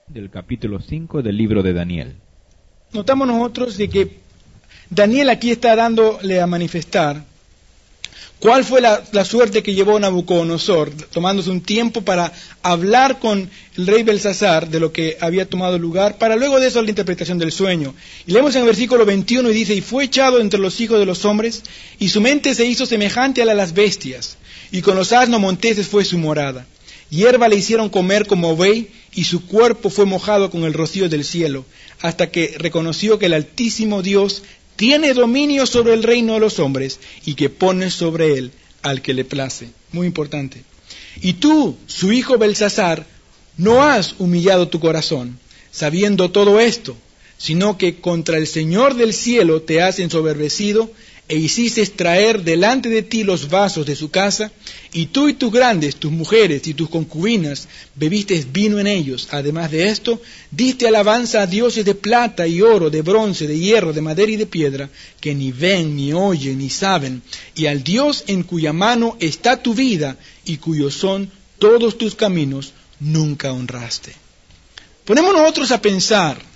del capítulo 5 del libro de Daniel. Notamos nosotros de que Daniel aquí está dándole a manifestar cuál fue la suerte que llevó Nabucodonosor, tomándose un tiempo para hablar con el rey Belsasar de lo que había tomado lugar, para luego de eso la interpretación del sueño. Y leemos en el versículo 21 y dice: y fue echado entre los hijos de los hombres, y su mente se hizo semejante a la de las bestias, y con los asnos monteses fue su morada. Hierba le hicieron comer como buey, y su cuerpo fue mojado con el rocío del cielo, hasta que reconoció que el Altísimo Dios tiene dominio sobre el reino de los hombres, y que pone sobre él al que le place. Muy importante. Y tú, su hijo Belsasar, no has humillado tu corazón, sabiendo todo esto, sino que contra el Señor del cielo te has ensoberbecido, e hiciste traer delante de ti los vasos de su casa, y tú y tus grandes, tus mujeres y tus concubinas, bebiste vino en ellos. Además de esto, diste alabanza a dioses de plata y oro, de bronce, de hierro, de madera y de piedra, que ni ven, ni oyen, ni saben, y al Dios en cuya mano está tu vida, y cuyos son todos tus caminos, nunca honraste. Ponemos nosotros a pensar,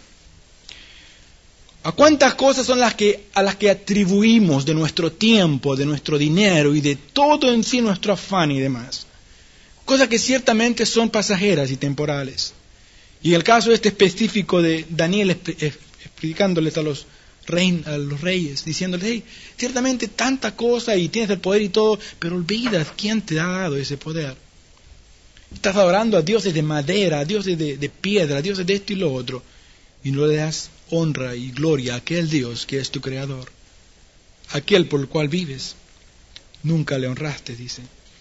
¿a cuántas cosas son a las que atribuimos de nuestro tiempo, de nuestro dinero y de todo en sí nuestro afán y demás? Cosas que ciertamente son pasajeras y temporales. Y en el caso específico de Daniel explicándoles a los reyes, diciéndoles: hey, ciertamente tanta cosa y tienes el poder y todo, pero olvidas quién te ha dado ese poder. Estás adorando a dioses de madera, a dioses de piedra, a dioses de esto y lo otro, y no le das honra y gloria a aquel Dios que es tu creador, aquel por el cual vives. Nunca le honraste, dice.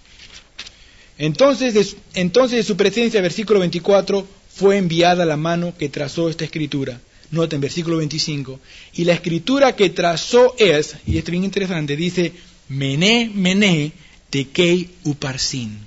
Entonces de su presencia, versículo 24, fue enviada la mano que trazó esta escritura. Noten, versículo 25. Y la escritura que trazó es, y esto es bien interesante, dice: Mené, Mené, Tekel Uparsin.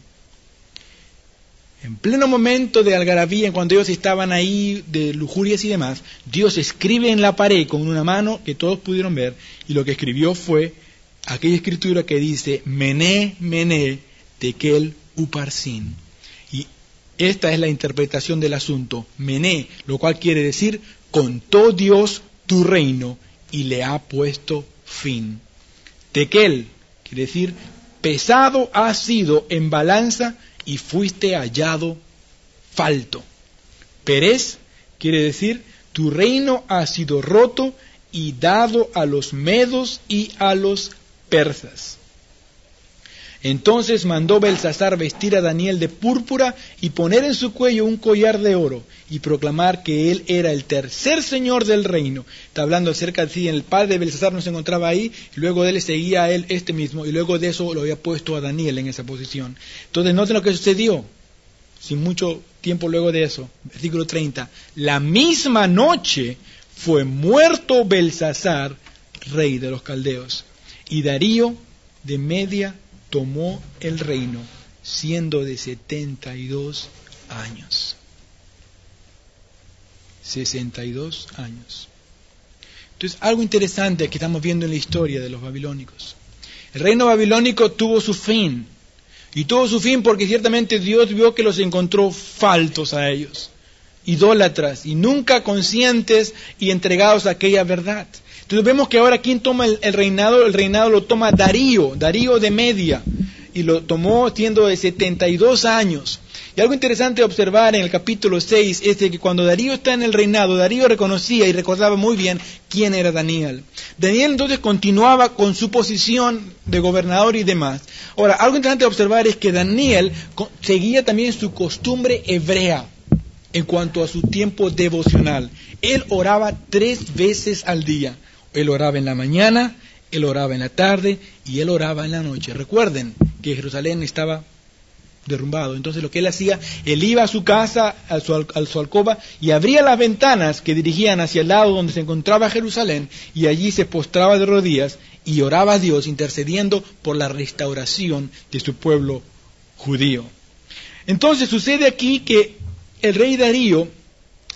En pleno momento de algarabía, cuando ellos estaban ahí de lujurias y demás, Dios escribe en la pared con una mano que todos pudieron ver, y lo que escribió fue aquella escritura que dice: Mené, Mené, Tekel Uparsin. Y esta es la interpretación del asunto. Mené, lo cual quiere decir: contó Dios tu reino y le ha puesto fin. Tekel quiere decir: pesado has sido en balanza y fuiste hallado falto. Perez quiere decir: tu reino ha sido roto y dado a los medos y a los persas. Entonces mandó Belsasar vestir a Daniel de púrpura y poner en su cuello un collar de oro y proclamar que él era el tercer señor del reino. Está hablando acerca de si el padre de Belsasar no se encontraba ahí, y luego de él seguía a él este mismo, y luego de eso lo había puesto a Daniel en esa posición. Entonces noten lo que sucedió, sin mucho tiempo luego de eso, versículo 30. La misma noche fue muerto Belsasar, rey de los caldeos, y Darío de Media tomó el reino, siendo de 72 años. 62 años. Entonces, algo interesante que estamos viendo en la historia de los babilónicos. El reino babilónico tuvo su fin. Y tuvo su fin porque ciertamente Dios vio que los encontró faltos a ellos, idólatras, y nunca conscientes y entregados a aquella verdad. Entonces vemos que ahora ¿quién toma el reinado? El reinado lo toma Darío de Media, y lo tomó siendo de 72 años. Y algo interesante de observar en el capítulo 6 es de que cuando Darío está en el reinado, Darío reconocía y recordaba muy bien quién era Daniel. Daniel entonces continuaba con su posición de gobernador y demás. Ahora, algo interesante de observar es que Daniel seguía también su costumbre hebrea en cuanto a su tiempo devocional. Él oraba 3 veces al día. Él oraba en la mañana, él oraba en la tarde y él oraba en la noche. Recuerden que Jerusalén estaba derrumbado. Entonces lo que él hacía, él iba a su casa, a su alcoba, y abría las ventanas que dirigían hacia el lado donde se encontraba Jerusalén, y allí se postraba de rodillas y oraba a Dios, intercediendo por la restauración de su pueblo judío. Entonces sucede aquí que el rey Darío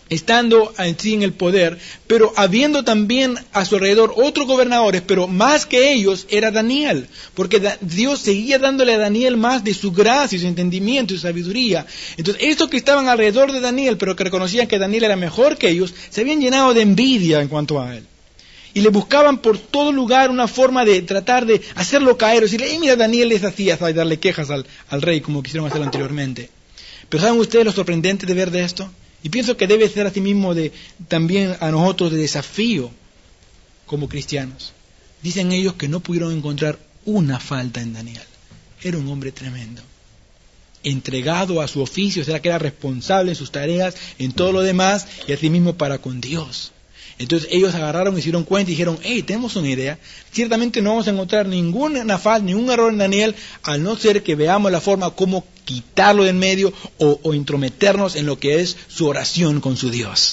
estando así en el poder, pero habiendo también a su alrededor otros gobernadores, pero más que ellos era Daniel, porque Dios seguía dándole a Daniel más de su gracia, su entendimiento y su sabiduría. Entonces, estos que estaban alrededor de Daniel, pero que reconocían que Daniel era mejor que ellos, se habían llenado de envidia en cuanto a él. Y le buscaban por todo lugar una forma de tratar de hacerlo caer, decirle, mira, Daniel les hacía, y darle quejas al rey, como quisieron hacerlo anteriormente. Pero ¿saben ustedes lo sorprendente de ver de esto? Y pienso que debe ser así mismo también a nosotros de desafío como cristianos. Dicen ellos que no pudieron encontrar una falta en Daniel. Era un hombre tremendo, entregado a su oficio, o sea que era responsable en sus tareas, en todo lo demás, y así mismo para con Dios. Entonces ellos agarraron y se dieron cuenta y dijeron, tenemos una idea, ciertamente no vamos a encontrar ninguna falta, ningún error en Daniel, al no ser que veamos la forma como quitarlo de en medio o intrometernos en lo que es su oración con su Dios.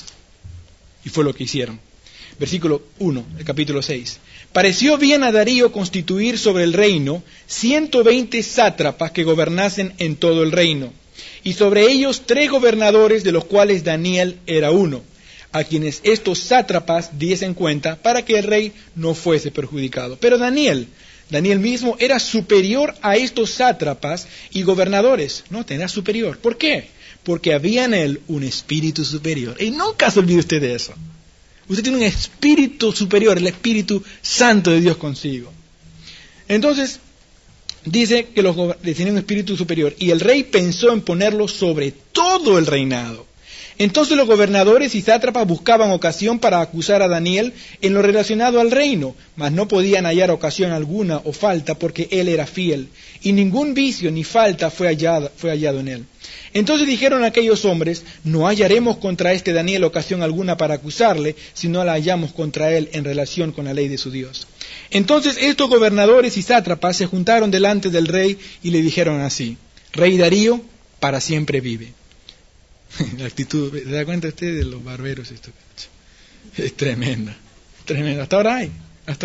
Y fue lo que hicieron. Versículo 1, el capítulo 6. Pareció bien a Darío constituir sobre el reino 120 sátrapas que gobernasen en todo el reino, y sobre ellos 3 gobernadores, de los cuales Daniel era uno, a quienes estos sátrapas diesen cuenta para que el rey no fuese perjudicado. Pero Daniel mismo era superior a estos sátrapas y gobernadores. Noten, era superior. ¿Por qué? Porque había en él un espíritu superior. Y nunca se olvide usted de eso. Usted tiene un espíritu superior, el Espíritu Santo de Dios consigo. Entonces, dice que tenía un espíritu superior. Y el rey pensó en ponerlo sobre todo el reinado. Entonces los gobernadores y sátrapas buscaban ocasión para acusar a Daniel en lo relacionado al reino, mas no podían hallar ocasión alguna o falta, porque él era fiel, y ningún vicio ni falta fue hallado en él. Entonces dijeron aquellos hombres, no hallaremos contra este Daniel ocasión alguna para acusarle, si no la hallamos contra él en relación con la ley de su Dios. Entonces estos gobernadores y sátrapas se juntaron delante del rey y le dijeron así, Rey Darío, para siempre vive. La actitud, ¿se da cuenta usted de los barberos? Esto es tremenda, tremenda. Hasta ahora hay.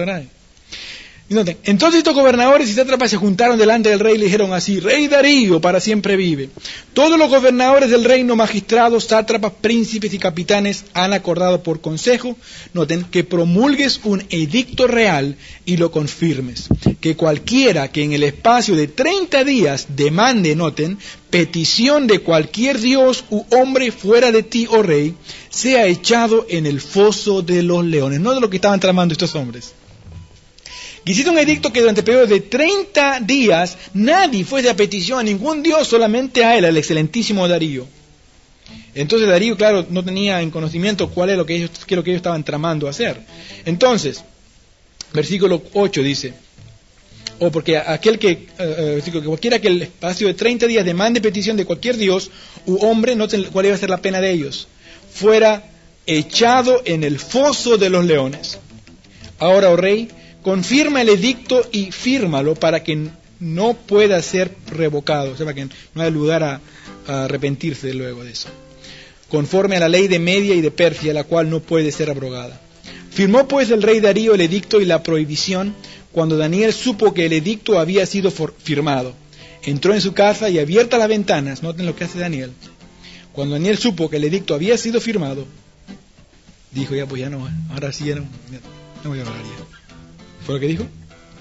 Entonces estos gobernadores y sátrapas se juntaron delante del rey y le dijeron así, Rey Darío, para siempre vive. Todos los gobernadores del reino, magistrados, sátrapas, príncipes y capitanes han acordado por consejo, noten, que promulgues un edicto real y lo confirmes. Que cualquiera que en el espacio de 30 días demande, noten, petición de cualquier dios u hombre fuera de ti, oh rey, sea echado en el foso de los leones. No de lo que estaban tramando estos hombres. Hiciste un edicto que durante el periodo de 30 días nadie fuese a petición a ningún dios, solamente a él, al excelentísimo Darío. Entonces Darío, claro, no tenía en conocimiento qué es lo que ellos estaban tramando hacer. Entonces, versículo 8 dice, porque cualquiera que el espacio de 30 días demande petición de cualquier dios u hombre, no sé cuál iba a ser la pena de ellos, fuera echado en el foso de los leones. Ahora, oh rey, confirma el edicto y fírmalo para que no pueda ser revocado, o sea, para que no haya lugar a arrepentirse luego de eso. Conforme a la ley de Media y de Persia, la cual no puede ser abrogada. Firmó pues el rey Darío el edicto y la prohibición cuando Daniel supo que el edicto había sido firmado. Entró en su casa y abiertas las ventanas, noten lo que hace Daniel. Cuando Daniel supo que el edicto había sido firmado, dijo, ya pues ya no, ahora sí ya no voy a hablar ya. ¿Fue lo que dijo?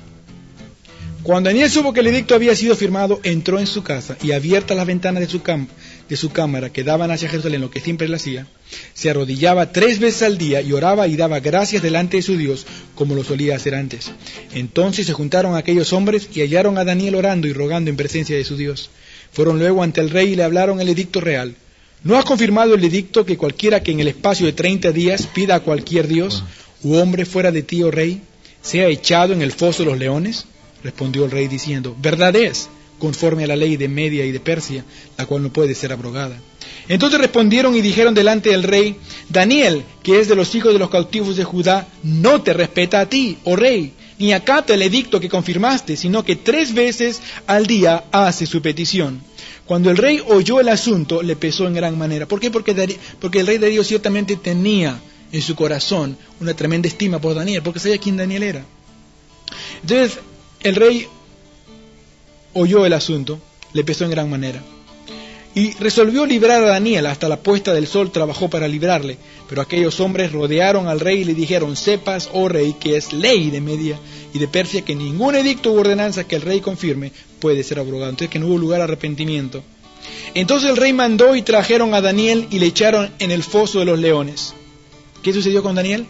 Cuando Daniel supo que el edicto había sido firmado, entró en su casa y abiertas las ventanas de su cámara que daban hacia Jerusalén, lo que siempre él hacía, se arrodillaba 3 veces al día y oraba y daba gracias delante de su Dios, como lo solía hacer antes. Entonces se juntaron aquellos hombres y hallaron a Daniel orando y rogando en presencia de su Dios. Fueron luego ante el rey y le hablaron el edicto real. ¿No has confirmado el edicto que cualquiera que en el espacio de 30 días pida a cualquier Dios u hombre fuera de ti, oh rey, sea echado en el foso de los leones? Respondió el rey diciendo, verdad es, conforme a la ley de Media y de Persia, la cual no puede ser abrogada. Entonces respondieron y dijeron delante del rey, Daniel, que es de los hijos de los cautivos de Judá, no te respeta a ti, oh rey, ni acata el edicto que confirmaste, sino que 3 veces al día hace su petición. Cuando el rey oyó el asunto, le pesó en gran manera. ¿Por qué? Porque el rey Darío ciertamente tenía en su corazón una tremenda estima por Daniel, porque sabía quién Daniel era. Entonces, el rey oyó el asunto, le pesó en gran manera. y resolvió librar a Daniel. Hasta la puesta del sol trabajó para librarle. Pero aquellos hombres rodearon al rey y le dijeron: sepas, oh rey, que es ley de Media y de Persia que ningún edicto u ordenanza que el rey confirme puede ser abrogado. Entonces, que no hubo lugar a arrepentimiento. Entonces el rey mandó y trajeron a Daniel y le echaron en el foso de los leones. ¿Qué sucedió con Daniel?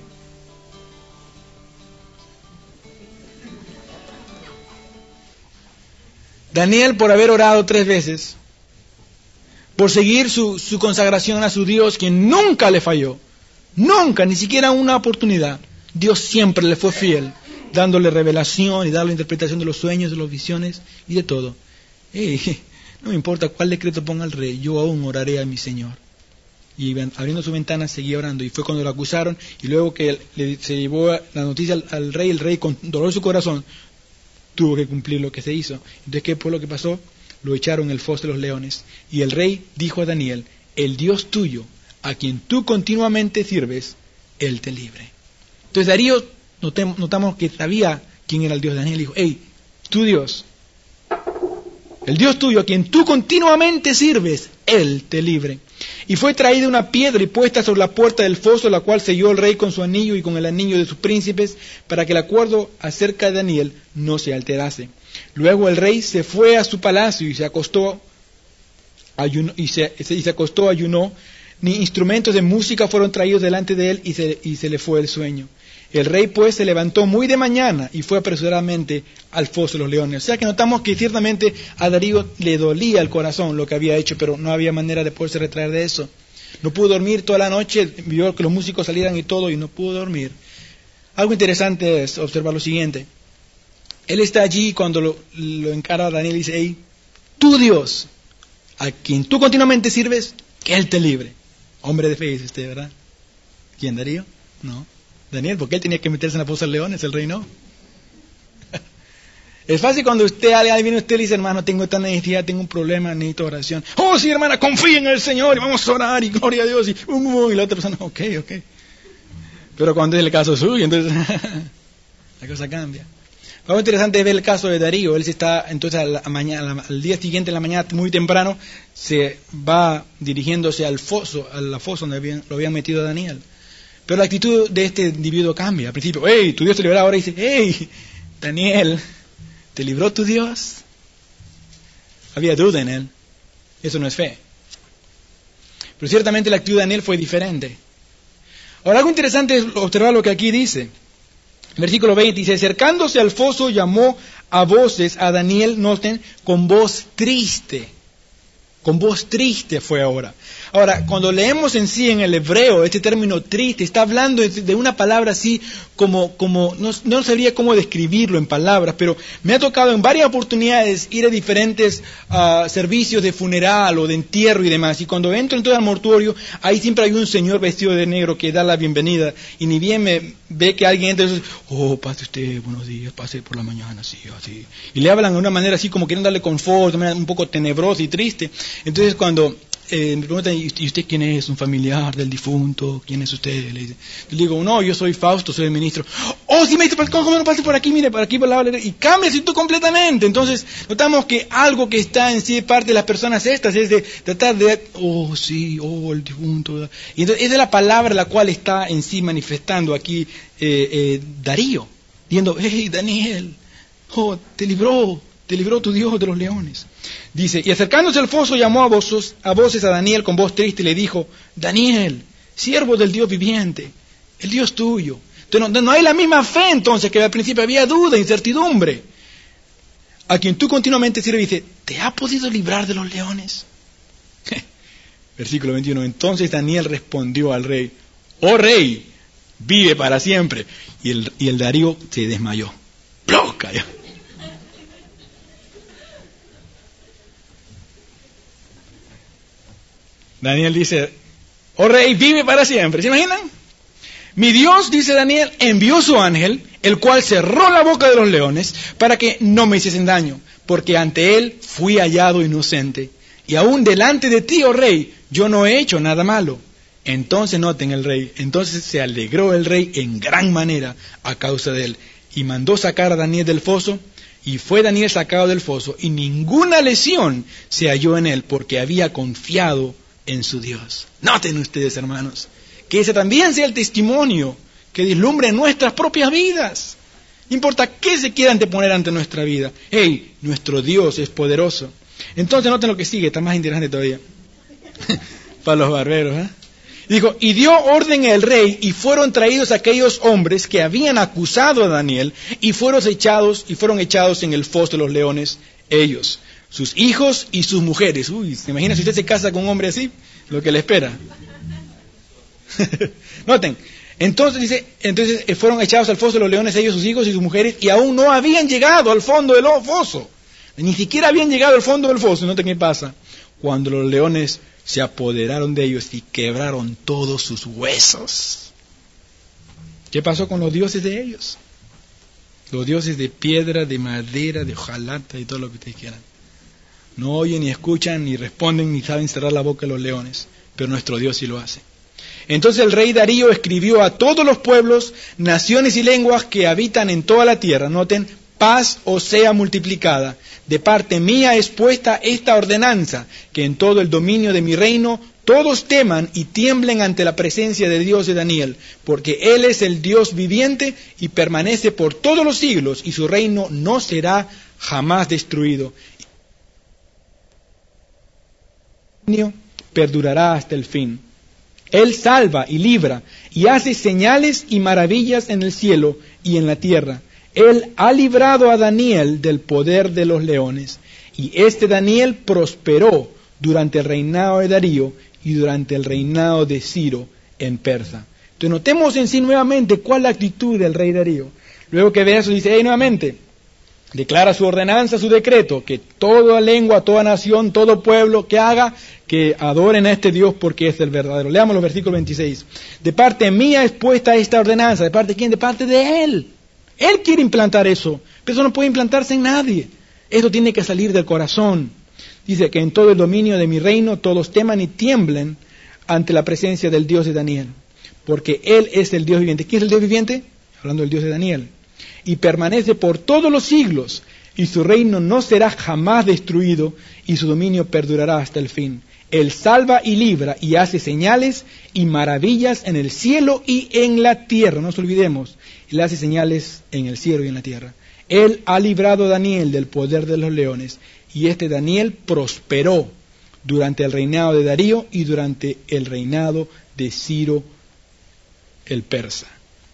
Daniel, por haber orado 3 veces, por seguir su consagración a su Dios, quien nunca le falló, nunca, ni siquiera una oportunidad, Dios siempre le fue fiel, dándole revelación y dándole interpretación de los sueños, de las visiones y de todo. No me importa cuál decreto ponga el rey, yo aún oraré a mi Señor. Y abriendo su ventana seguía orando, y fue cuando lo acusaron, y luego que se llevó la noticia al rey, el rey con dolor en su corazón tuvo que cumplir lo que se hizo. Entonces, ¿qué fue lo que pasó? Lo echaron en el foso de los leones. Y el rey dijo a Daniel: el Dios tuyo, a quien tú continuamente sirves, Él te libre. Entonces Darío, notamos que sabía quién era el Dios de Daniel. Dijo: hey, tu Dios, el Dios tuyo, a quien tú continuamente sirves, Él te libre. Y fue traída una piedra y puesta sobre la puerta del foso, la cual selló el rey con su anillo y con el anillo de sus príncipes, para que el acuerdo acerca de Daniel no se alterase. Luego el rey se fue a su palacio y se acostó, ayunó, ni instrumentos de música fueron traídos delante de él, y se le fue el sueño. El rey pues se levantó muy de mañana y fue apresuradamente al foso de los leones. O sea que notamos que ciertamente a Darío le dolía el corazón lo que había hecho, pero no había manera de poderse retraer de eso. No pudo dormir toda la noche, vio que los músicos salieran y todo, y no pudo dormir. Algo interesante es observar lo siguiente. Él está allí cuando lo encara a Daniel y dice: hey, tu Dios, a quien tú continuamente sirves, que Él te libre. Hombre de fe, dice usted, ¿verdad? ¿Quién, Darío? No. Daniel, porque él tenía que meterse en la fosa de leones, el rey no. Es fácil cuando alguien viene a usted y le dice: hermano, tengo esta necesidad, tengo un problema, necesito oración. Oh, sí, hermana, confía en el Señor y vamos a orar y gloria a Dios. Y la otra persona: ok. Pero cuando es el caso suyo, entonces la cosa cambia. Algo interesante es ver el caso de Darío. Él se está, entonces al día siguiente, en la mañana, muy temprano, se va dirigiéndose al foso, a la fosa donde lo habían metido a Daniel. Pero la actitud de este individuo cambia. Al principio: hey, tu Dios te librará. Ahora dice: hey, Daniel, ¿te libró tu Dios? Había duda en él. Eso no es fe. Pero ciertamente la actitud de Daniel fue diferente. Ahora, algo interesante es observar lo que aquí dice. Versículo 20 dice: acercándose al foso llamó a voces a Daniel, noten, con voz triste. Con voz triste fue ahora. Ahora, cuando leemos en sí en el hebreo este término triste, está hablando de una palabra así como no sabría cómo describirlo en palabras, pero me ha tocado en varias oportunidades ir a diferentes servicios de funeral o de entierro y demás. Y cuando entro entonces al mortuorio, ahí siempre hay un señor vestido de negro que da la bienvenida. Y ni bien me ve que alguien entra, entonces: oh, pase usted, buenos días, pase por la mañana, así. Y le hablan de una manera así como quieren darle confort, de una manera un poco tenebrosa y triste. Entonces cuando me preguntan: ¿y usted quién es? ¿Un familiar del difunto? ¿Quién es usted? Le digo: no, yo soy Fausto, soy el ministro. Oh, sí, ministro, ¿cómo no pase por aquí? Mire, por aquí, por la... Y cambia la actitud completamente. Entonces notamos que algo que está en sí de parte de las personas estas es de tratar de... oh, sí, oh, el difunto. Y entonces esa es la palabra la cual está en sí manifestando aquí Darío, diciendo: hey, Daniel, oh, te libró tu Dios de los leones. Dice: y acercándose al foso llamó a voces a Daniel con voz triste y le dijo: Daniel, siervo del Dios viviente, el Dios tuyo. Entonces, no hay la misma fe entonces que al principio había duda, incertidumbre. A quien tú continuamente sirves, dice: ¿te ha podido librar de los leones? Versículo 21. Entonces Daniel respondió al rey: oh rey, vive para siempre. Y el Darío se desmayó. ¡Plum! Cayó. Daniel dice: oh rey, vive para siempre. ¿Se imaginan? Mi Dios, dice Daniel, envió su ángel, el cual cerró la boca de los leones para que no me hiciesen daño, porque ante él fui hallado inocente. Y aún delante de ti, oh rey, yo no he hecho nada malo. Entonces noten el rey, entonces se alegró el rey en gran manera a causa de él, y mandó sacar a Daniel del foso, Y fue Daniel sacado del foso, y ninguna lesión se halló en él, porque había confiado en su Dios. Noten ustedes, hermanos, que ese también sea el testimonio que deslumbre en nuestras propias vidas. No importa qué se quiera anteponer ante nuestra vida. ¡Hey! Nuestro Dios es poderoso. Entonces noten lo que sigue, está más interesante todavía. Para los barberos, ¿eh? Dijo, y dio orden el rey, y fueron traídos aquellos hombres que habían acusado a Daniel, y fueron echados en el foso de los leones, ellos, sus hijos y sus mujeres. Uy, ¿se imagina si usted se casa con un hombre así? Lo que le espera. Noten, entonces fueron echados al foso de los leones, ellos, sus hijos y sus mujeres, y aún no habían llegado al fondo del foso. Ni siquiera habían llegado al fondo del foso. Noten qué pasa. Cuando los leones se apoderaron de ellos y quebraron todos sus huesos. ¿Qué pasó con los dioses de ellos? Los dioses de piedra, de madera, de hojalata y todo lo que ustedes quieran. No oyen, ni escuchan, ni responden, ni saben cerrar la boca a los leones. Pero nuestro Dios sí lo hace. Entonces el rey Darío escribió a todos los pueblos, naciones y lenguas que habitan en toda la tierra. Noten, paz os sea multiplicada. De parte mía es puesta esta ordenanza, que en todo el dominio de mi reino todos teman y tiemblen ante la presencia de Dios de Daniel, porque Él es el Dios viviente y permanece por todos los siglos, y su reino no será jamás destruido. Perdurará hasta el fin. Él salva y libra, y hace señales y maravillas en el cielo y en la tierra. Él ha librado a Daniel del poder de los leones, y este Daniel prosperó durante el reinado de Darío y durante el reinado de Ciro en Persa. Entonces notemos en sí nuevamente cuál es la actitud del rey Darío. Luego que ve eso dice, nuevamente, declara su ordenanza, su decreto, que toda lengua, toda nación, todo pueblo que haga, que adoren a este Dios porque es el verdadero. Leamos los versículos 26. De parte mía es puesta esta ordenanza. ¿De parte de quién? De parte de Él. Él quiere implantar eso, pero eso no puede implantarse en nadie. Eso tiene que salir del corazón. Dice que en todo el dominio de mi reino todos teman y tiemblen ante la presencia del Dios de Daniel, porque Él es el Dios viviente. ¿Quién es el Dios viviente? Hablando del Dios de Daniel. Y permanece por todos los siglos, y su reino no será jamás destruido, y su dominio perdurará hasta el fin. Él salva y libra, y hace señales y maravillas en el cielo y en la tierra. No nos olvidemos. Él hace señales en el cielo y en la tierra. Él ha librado a Daniel del poder de los leones, y este Daniel prosperó durante el reinado de Darío y durante el reinado de Ciro el persa.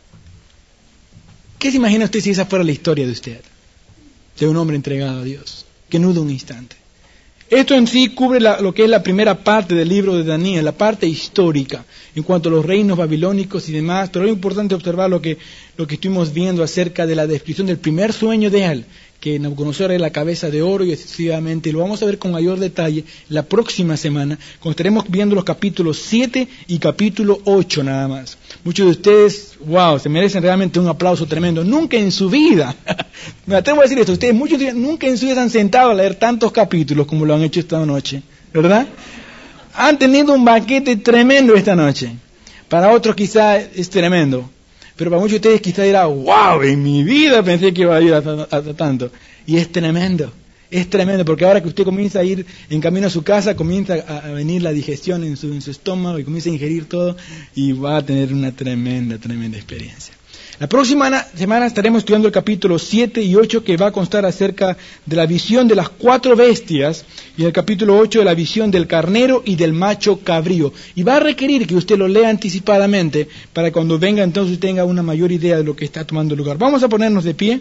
¿Qué se imagina usted si esa fuera la historia de usted? De un hombre entregado a Dios, que no duda un instante. Esto en sí cubre lo que es la primera parte del libro de Daniel, la parte histórica, en cuanto a los reinos babilónicos y demás, pero es importante observar lo que estuvimos viendo acerca de la descripción del primer sueño de él, que Nabucodonosor era la cabeza de oro y excesivamente, y lo vamos a ver con mayor detalle la próxima semana, cuando estaremos viendo los capítulos 7 y capítulo 8 nada más. Muchos de ustedes, wow, se merecen realmente un aplauso tremendo. Nunca en su vida, me atrevo a decir esto, ustedes muchos nunca en su vida se han sentado a leer tantos capítulos como lo han hecho esta noche, ¿verdad? Han tenido un banquete tremendo esta noche. Para otros quizá es tremendo. Pero para muchos de ustedes quizá dirá, wow, en mi vida pensé que iba a ir hasta tanto. Y es tremendo, porque ahora que usted comienza a ir en camino a su casa, comienza a venir la digestión en su estómago y comienza a ingerir todo y va a tener una tremenda experiencia. La próxima semana estaremos estudiando el capítulo 7 y 8 que va a constar acerca de la visión de las 4 bestias y el capítulo 8 de la visión del carnero y del macho cabrío. Y va a requerir que usted lo lea anticipadamente para cuando venga entonces usted tenga una mayor idea de lo que está tomando lugar. Vamos a ponernos de pie.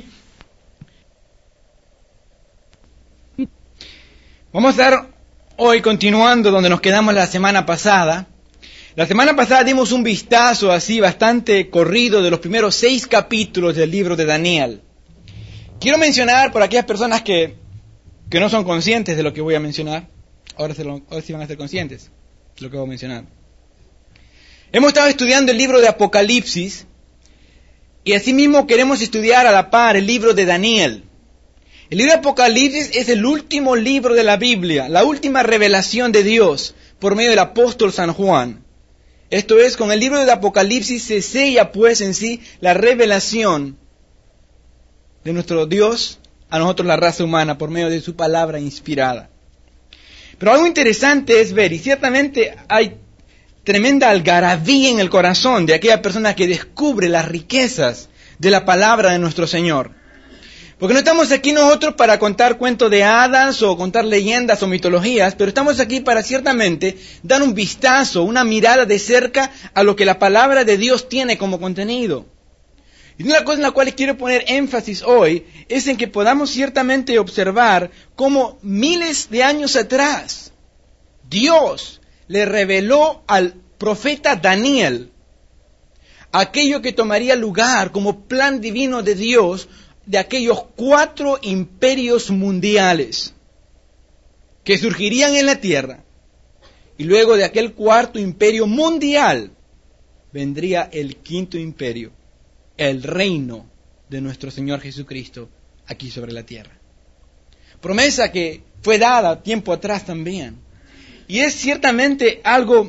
Vamos a estar hoy continuando donde nos quedamos la semana pasada. La semana pasada dimos un vistazo así bastante corrido de los primeros 6 capítulos del libro de Daniel. Quiero mencionar por aquellas personas que no son conscientes de lo que voy a mencionar, ahora sí van a ser conscientes de lo que voy a mencionar. Hemos estado estudiando el libro de Apocalipsis y asimismo queremos estudiar a la par el libro de Daniel. El libro de Apocalipsis es el último libro de la Biblia, la última revelación de Dios por medio del apóstol San Juan. Esto es, con el libro de Apocalipsis se sella pues en sí la revelación de nuestro Dios a nosotros la raza humana por medio de su palabra inspirada. Pero algo interesante es ver, y ciertamente hay tremenda algarabía en el corazón de aquella persona que descubre las riquezas de la palabra de nuestro Señor. Porque no estamos aquí nosotros para contar cuentos de hadas o contar leyendas o mitologías, pero estamos aquí para ciertamente dar un vistazo, una mirada de cerca a lo que la palabra de Dios tiene como contenido. Y una cosa en la cual quiero poner énfasis hoy es en que podamos ciertamente observar cómo miles de años atrás Dios le reveló al profeta Daniel aquello que tomaría lugar como plan divino de Dios de aquellos 4 imperios mundiales que surgirían en la tierra. Y luego de aquel 4º imperio mundial vendría el 5º imperio, el reino de nuestro Señor Jesucristo aquí sobre la tierra. Promesa que fue dada tiempo atrás también. Y es ciertamente algo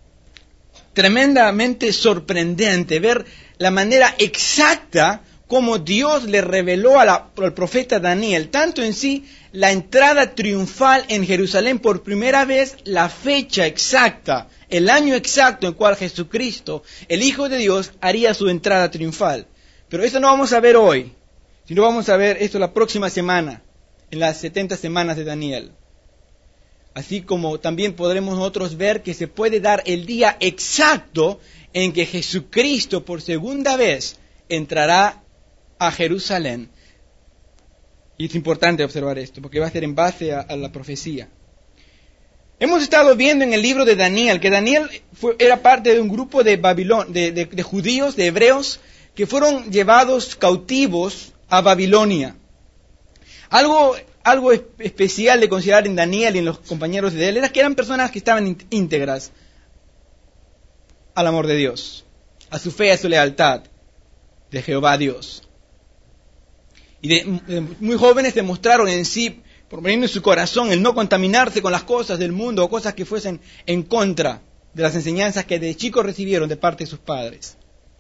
tremendamente sorprendente ver la manera exacta como Dios le reveló al profeta Daniel, tanto en sí la entrada triunfal en Jerusalén por primera vez, la fecha exacta, el año exacto en cual Jesucristo, el Hijo de Dios, haría su entrada triunfal. Pero eso no vamos a ver hoy, sino vamos a ver esto la próxima semana, en las 70 semanas de Daniel. Así como también podremos nosotros ver que se puede dar el día exacto en que Jesucristo por segunda vez entrará a Jerusalén. Y es importante observar esto, porque va a ser en base a la profecía. Hemos estado viendo en el libro de Daniel, que Daniel era parte de un grupo de judíos, de hebreos, que fueron llevados cautivos a Babilonia. Algo especial de considerar en Daniel y en los compañeros de él era que eran personas que estaban íntegras al amor de Dios, a su fe y a su lealtad de Jehová Dios. Y muy jóvenes demostraron en sí, poniendo en su corazón, el no contaminarse con las cosas del mundo o cosas que fuesen en contra de las enseñanzas que de chicos recibieron de parte de sus padres.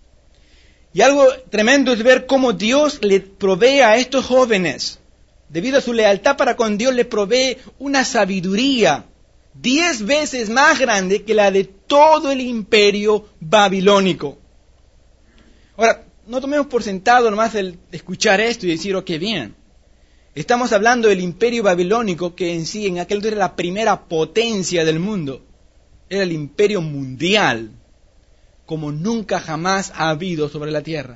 Y algo tremendo es ver cómo Dios le provee a estos jóvenes, debido a su lealtad para con Dios, le provee una sabiduría 10 veces más grande que la de todo el imperio babilónico. Ahora, no tomemos por sentado nomás el escuchar esto y decir, oh, qué bien. Estamos hablando del imperio babilónico que en sí, en aquel entonces era la primera potencia del mundo. Era el imperio mundial, como nunca jamás ha habido sobre la tierra.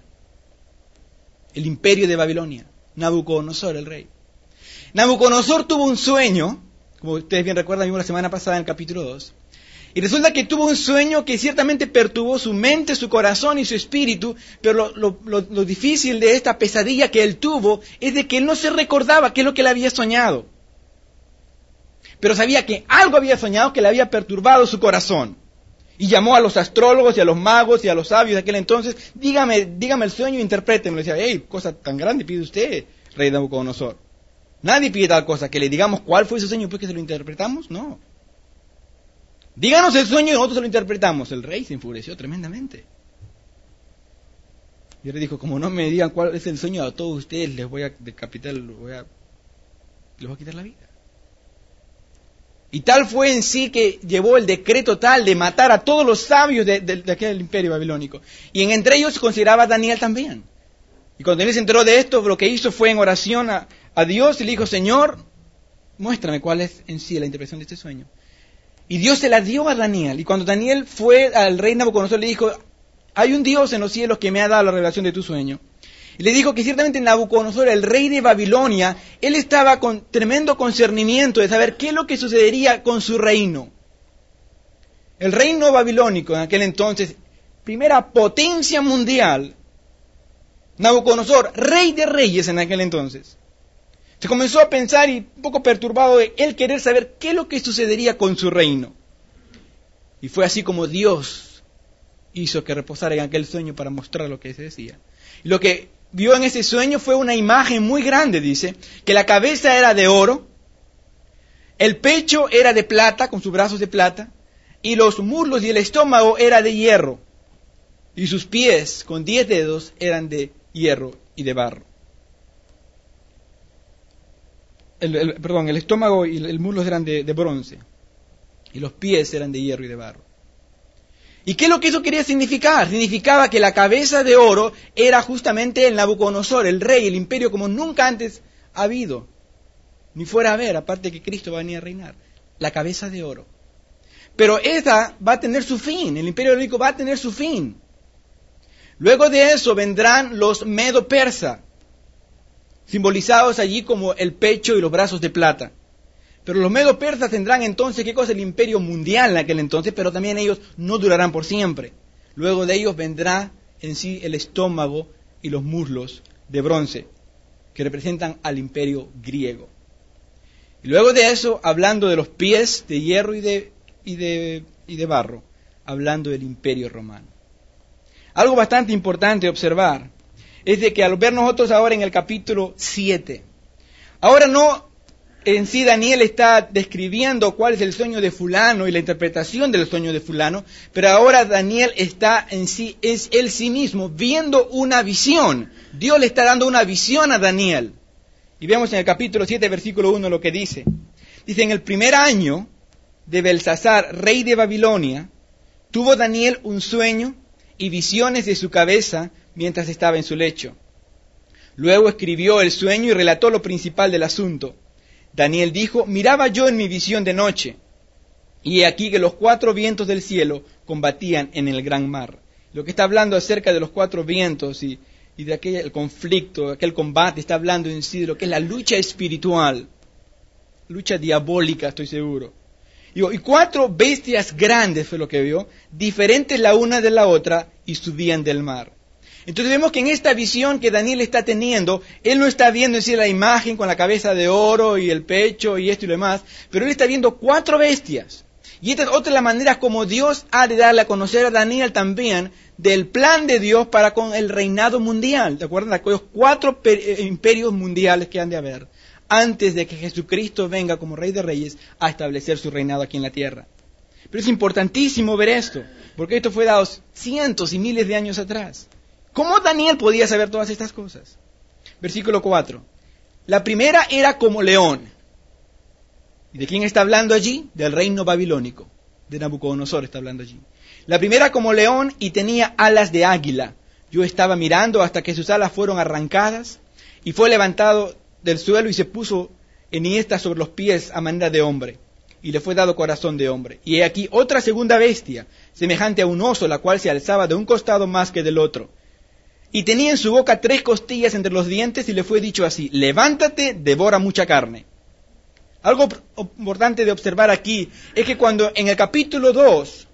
El imperio de Babilonia, Nabucodonosor, el rey. Nabucodonosor tuvo un sueño, como ustedes bien recuerdan, vimos la semana pasada en el capítulo 2, y resulta que tuvo un sueño que ciertamente perturbó su mente, su corazón y su espíritu, pero lo difícil de esta pesadilla que él tuvo es de que él no se recordaba qué es lo que él había soñado. Pero sabía que algo había soñado que le había perturbado su corazón. Y llamó a los astrólogos y a los magos y a los sabios de aquel entonces, dígame el sueño e interprétenlo. Le decía, hey, cosa tan grande pide usted, rey Nabucodonosor. Nadie pide tal cosa, que le digamos cuál fue su sueño, pues que se lo interpretamos, no. Díganos el sueño y nosotros se lo interpretamos. El rey se enfureció tremendamente. Y él le dijo, como no me digan cuál es el sueño, a todos ustedes les voy a decapitar, les voy a quitar la vida. Y tal fue en sí que llevó el decreto tal de matar a todos los sabios de aquel imperio babilónico. Y entre ellos se consideraba a Daniel también. Y cuando Daniel se enteró de esto, lo que hizo fue en oración a Dios y le dijo, Señor, muéstrame cuál es en sí la interpretación de este sueño. Y Dios se la dio a Daniel. Y cuando Daniel fue al rey Nabucodonosor, le dijo, hay un Dios en los cielos que me ha dado la revelación de tu sueño. Y le dijo que ciertamente Nabucodonosor, el rey de Babilonia, él estaba con tremendo concernimiento de saber qué es lo que sucedería con su reino. El reino babilónico en aquel entonces, primera potencia mundial, Nabucodonosor, rey de reyes en aquel entonces. Se comenzó a pensar y un poco perturbado de él querer saber qué es lo que sucedería con su reino. Y fue así como Dios hizo que reposara en aquel sueño para mostrar lo que se decía. Y lo que vio en ese sueño fue una imagen muy grande, dice, que la cabeza era de oro, el pecho era de plata, con sus brazos de plata, y los muslos y el estómago era de hierro, y sus pies con 10 dedos eran de hierro y de barro. el estómago y el muslo eran de bronce, y los pies eran de hierro y de barro. ¿Y qué es lo que eso quería significar? Significaba que la cabeza de oro era justamente el Nabucodonosor, el rey, el imperio como nunca antes ha habido, ni fuera a haber, aparte que Cristo va a venir a reinar. La cabeza de oro. Pero esa va a tener su fin, el imperio helénico va a tener su fin. Luego de eso vendrán los medo-persa, simbolizados allí como el pecho y los brazos de plata. Pero los medo-persas tendrán entonces, ¿qué cosa? El imperio mundial en aquel entonces, pero también ellos no durarán por siempre. Luego de ellos vendrá en sí el estómago y los muslos de bronce, que representan al imperio griego. Y luego de eso, hablando de los pies de hierro y de barro, hablando del imperio romano. Algo bastante importante observar es de que al ver nosotros ahora en el capítulo 7, ahora no en sí Daniel está describiendo cuál es el sueño de fulano y la interpretación del sueño de fulano, pero ahora Daniel está en sí, es él sí mismo, viendo una visión. Dios le está dando una visión a Daniel. Y vemos en el capítulo 7, versículo 1 lo que dice. Dice, en el primer año de Belsasar, rey de Babilonia, tuvo Daniel un sueño y visiones de su cabeza mientras estaba en su lecho. Luego escribió el sueño y relató lo principal del asunto. Daniel dijo, miraba yo en mi visión de noche, y he aquí que los 4 vientos del cielo combatían en el gran mar. Lo que está hablando acerca de los 4 vientos y de aquel conflicto, aquel combate, está hablando en sí de lo que es la lucha espiritual, lucha diabólica, estoy seguro. Y 4 bestias grandes fue lo que vio, diferentes la una de la otra, y subían del mar. Entonces vemos que en esta visión que Daniel está teniendo, él no está viendo en sí la imagen con la cabeza de oro y el pecho y esto y lo demás, pero él está viendo 4 bestias. Y esta es otra de las maneras como Dios ha de darle a conocer a Daniel también del plan de Dios para con el reinado mundial. ¿De acuerdo? Aquellos 4 imperios mundiales que han de haber antes de que Jesucristo venga como Rey de Reyes a establecer su reinado aquí en la tierra. Pero es importantísimo ver esto, porque esto fue dado cientos y miles de años atrás. ¿Cómo Daniel podía saber todas estas cosas? Versículo 4. La primera era como león. ¿Y de quién está hablando allí? Del reino babilónico. De Nabucodonosor está hablando allí. La primera como león y tenía alas de águila. Yo estaba mirando hasta que sus alas fueron arrancadas y fue levantado del suelo y se puso enhiesta sobre los pies a manera de hombre. Y le fue dado corazón de hombre. Y he aquí otra segunda bestia, semejante a un oso, la cual se alzaba de un costado más que del otro. Y tenía en su boca 3 costillas entre los dientes y le fue dicho así, levántate, devora mucha carne. Algo importante de observar aquí es que cuando en el capítulo 2,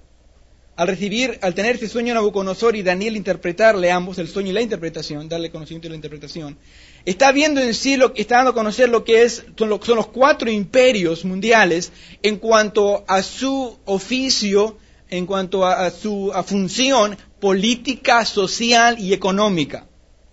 al tener este sueño Nabucodonosor y Daniel interpretarle ambos, el sueño y la interpretación, darle conocimiento de la interpretación, está viendo en sí, está dando a conocer lo que son los 4 imperios mundiales en cuanto a su oficio, en cuanto a su función política, social y económica.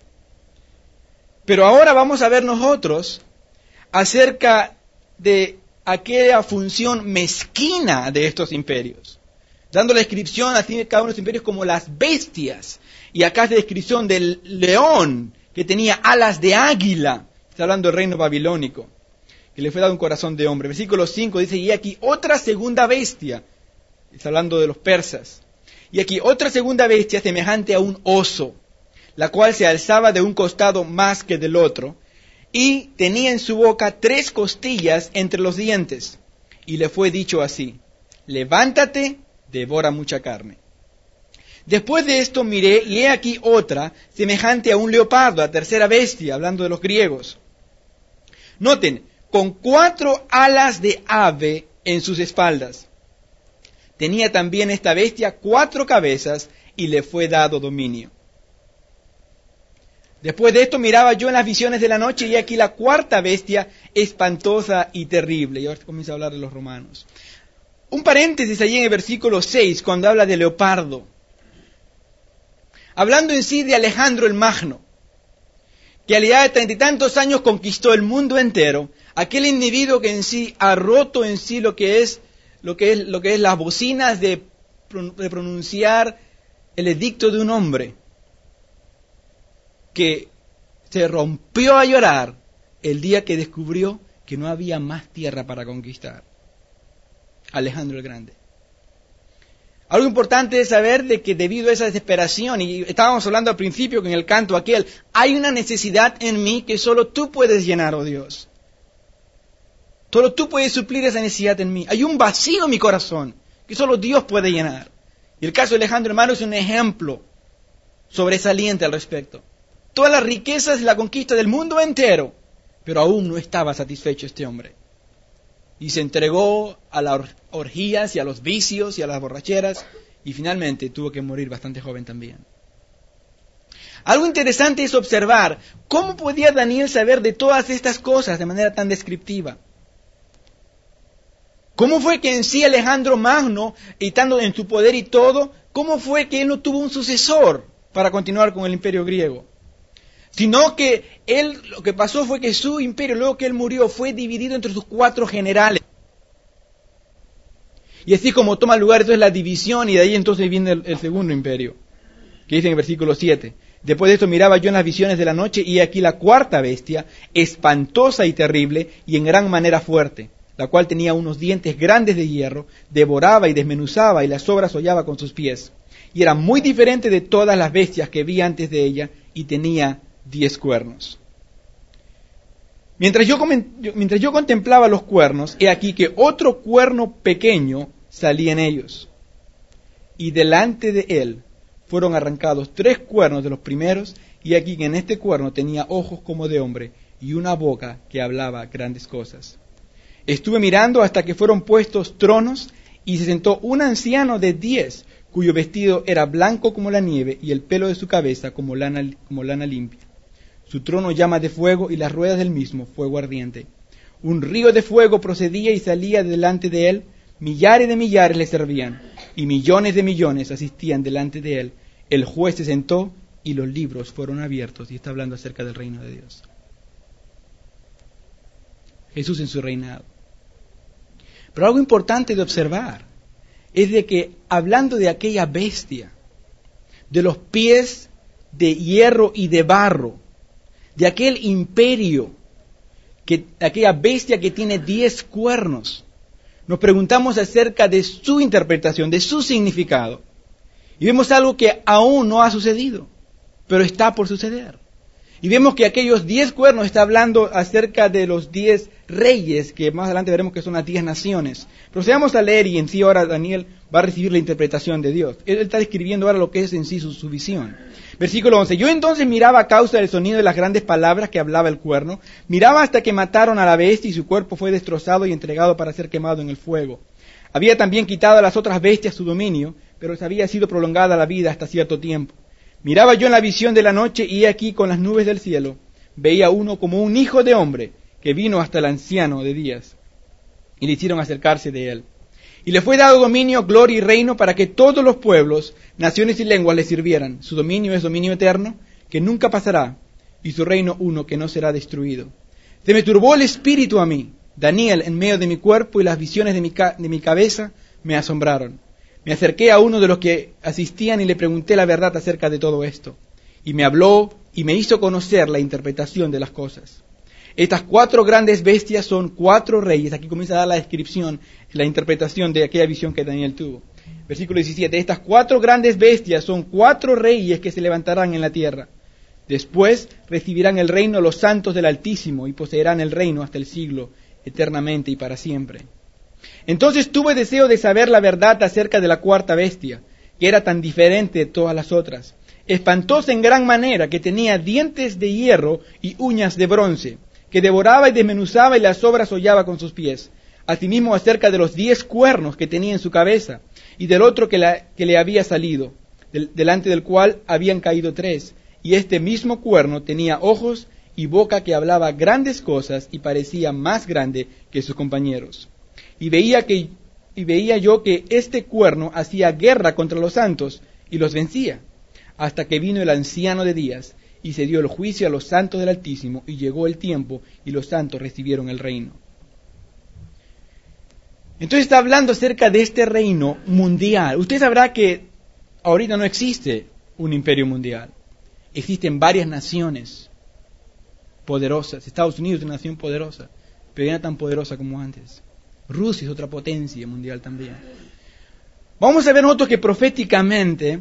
Pero ahora vamos a ver nosotros acerca de aquella función mezquina de estos imperios, dando la descripción así de cada uno de los imperios como las bestias. Y acá es la descripción del león que tenía alas de águila. Está hablando del reino babilónico, que le fue dado un corazón de hombre. Versículo 5 dice, y aquí otra segunda bestia. Está hablando de los persas. Y aquí otra segunda bestia semejante a un oso, la cual se alzaba de un costado más que del otro, y tenía en su boca 3 costillas entre los dientes. Y le fue dicho así, levántate, devora mucha carne. Después de esto miré, y he aquí otra, semejante a un leopardo, la tercera bestia, hablando de los griegos. Noten, con 4 alas de ave en sus espaldas. Tenía también esta bestia 4 cabezas y le fue dado dominio. Después de esto miraba yo en las visiones de la noche y aquí la 4ª bestia espantosa y terrible. Y ahora comienza a hablar de los romanos. Un paréntesis allí en el versículo 6 cuando habla de leopardo. Hablando en sí de Alejandro el Magno, que a la edad de 30 y tantos años conquistó el mundo entero. Aquel individuo que en sí ha roto en sí lo que es las bocinas de pronunciar el edicto de un hombre que se rompió a llorar el día que descubrió que no había más tierra para conquistar. Alejandro el Grande. Algo importante es saber de que debido a esa desesperación, y estábamos hablando al principio que en el canto aquel, hay una necesidad en mí que solo tú puedes llenar, oh Dios. Solo tú puedes suplir esa necesidad en mí. Hay un vacío en mi corazón que solo Dios puede llenar. Y el caso de Alejandro, hermano, es un ejemplo sobresaliente al respecto. Todas las riquezas y la conquista del mundo entero, pero aún no estaba satisfecho este hombre. Y se entregó a las orgías y a los vicios y a las borracheras, y finalmente tuvo que morir bastante joven también. Algo interesante es observar cómo podía Daniel saber de todas estas cosas de manera tan descriptiva. ¿Cómo fue que en sí Alejandro Magno, estando en su poder y todo, cómo fue que él no tuvo un sucesor para continuar con el imperio griego? Sino que él, lo que pasó fue que su imperio, luego que él murió, fue dividido entre sus 4 generales. Y así como toma lugar entonces la división, y de ahí entonces viene el segundo imperio, que dice en el versículo 7. Después de esto miraba yo en las visiones de la noche, y aquí la cuarta bestia, espantosa y terrible, y en gran manera fuerte, la cual tenía unos dientes grandes de hierro, devoraba y desmenuzaba, y las sobras hollaba con sus pies. Y era muy diferente de todas las bestias que vi antes de ella, y tenía 10 cuernos. Mientras yo contemplaba los cuernos, he aquí que otro cuerno pequeño salía en ellos. Y delante de él fueron arrancados 3 cuernos de los primeros, y aquí que en este cuerno tenía ojos como de hombre, y una boca que hablaba grandes cosas. Estuve mirando hasta que fueron puestos tronos, y se sentó un anciano de 10, cuyo vestido era blanco como la nieve, y el pelo de su cabeza como lana limpia. Su trono llama de fuego, y las ruedas del mismo fuego ardiente. Un río de fuego procedía y salía delante de él, millares de millares le servían, y millones de millones asistían delante de él. El juez se sentó, y los libros fueron abiertos, y está hablando acerca del reino de Dios. Jesús en su reinado. Pero algo importante de observar es de que, hablando de aquella bestia, de los pies de hierro y de barro, de aquel imperio, aquella bestia que tiene 10 cuernos, nos preguntamos acerca de su interpretación, de su significado. Y vemos algo que aún no ha sucedido, pero está por suceder. Y vemos que aquellos 10 cuernos está hablando acerca de los 10 reyes, que más adelante veremos que son las 10 naciones. Procedamos a leer, y en sí ahora Daniel va a recibir la interpretación de Dios. Él está describiendo ahora lo que es en sí su visión. Versículo 11. Yo entonces miraba a causa del sonido de las grandes palabras que hablaba el cuerno. Miraba hasta que mataron a la bestia, y su cuerpo fue destrozado y entregado para ser quemado en el fuego. Había también quitado a las otras bestias su dominio, pero les había sido prolongada la vida hasta cierto tiempo. Miraba yo en la visión de la noche, y he aquí con las nubes del cielo veía uno como un hijo de hombre, que vino hasta el anciano de días, y le hicieron acercarse de él. Y le fue dado dominio, gloria y reino, para que todos los pueblos, naciones y lenguas le sirvieran. Su dominio es dominio eterno, que nunca pasará, y su reino uno que no será destruido. Se me turbó el espíritu a mí, Daniel, en medio de mi cuerpo, y las visiones de mi cabeza me asombraron. Me acerqué a uno de los que asistían y le pregunté la verdad acerca de todo esto. Y me habló y me hizo conocer la interpretación de las cosas. Estas 4 grandes bestias son 4 reyes. Aquí comienza a dar la descripción, la interpretación de aquella visión que Daniel tuvo. Versículo 17. Estas 4 grandes bestias son 4 reyes que se levantarán en la tierra. Después recibirán el reino los santos del Altísimo y poseerán el reino hasta el siglo, eternamente y para siempre. Entonces tuve deseo de saber la verdad acerca de la cuarta bestia, que era tan diferente de todas las otras, espantosa en gran manera, que tenía dientes de hierro y uñas de bronce, que devoraba y desmenuzaba y las sobras hollaba con sus pies. Asimismo acerca de los 10 cuernos que tenía en su cabeza, y del otro que le había salido, delante del cual habían caído 3, y este mismo cuerno tenía ojos y boca que hablaba grandes cosas y parecía más grande que sus compañeros. Y veía yo que este cuerno hacía guerra contra los santos y los vencía, hasta que vino el anciano de días y se dio el juicio a los santos del Altísimo, y llegó el tiempo y los santos recibieron el reino. Entonces está hablando acerca de este reino mundial. Usted sabrá que ahorita no existe un imperio mundial. Existen varias naciones poderosas. Estados Unidos es una nación poderosa, pero ya no tan poderosa como antes. Rusia es otra potencia mundial también. Vamos a ver nosotros que proféticamente,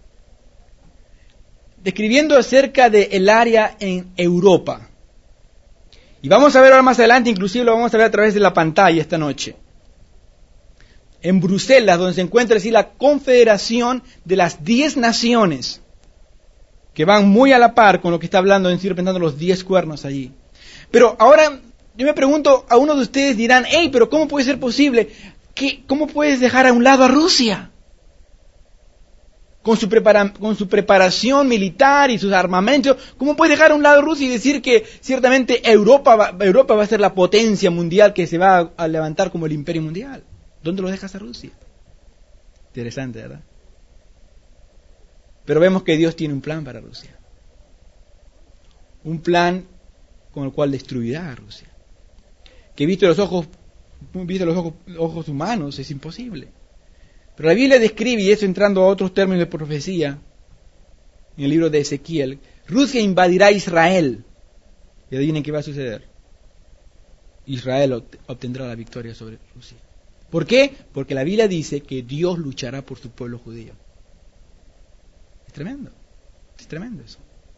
describiendo acerca del área en Europa, y vamos a ver ahora más adelante, inclusive lo vamos a ver a través de la pantalla esta noche, en Bruselas, donde se encuentra así la confederación de las 10 naciones, que van muy a la par con lo que está hablando, en decir, representando los 10 cuernos allí. Pero ahora, yo me pregunto, a uno de ustedes dirán, hey, pero ¿cómo puede ser posible? ¿Cómo puedes dejar a un lado a Rusia? Con su preparación militar y sus armamentos, ¿cómo puedes dejar a un lado a Rusia y decir que ciertamente Europa va a ser la potencia mundial que se va a levantar como el imperio mundial? ¿Dónde lo dejas a Rusia? Interesante, ¿verdad? Pero vemos que Dios tiene un plan para Rusia. Un plan con el cual destruirá a Rusia. Que visto los ojos humanos es imposible. Pero la Biblia describe, y eso entrando a otros términos de profecía, en el libro de Ezequiel, Rusia invadirá Israel. Y adivinen qué va a suceder. Israel obtendrá la victoria sobre Rusia. ¿Por qué? Porque la Biblia dice que Dios luchará por su pueblo judío. Es tremendo eso.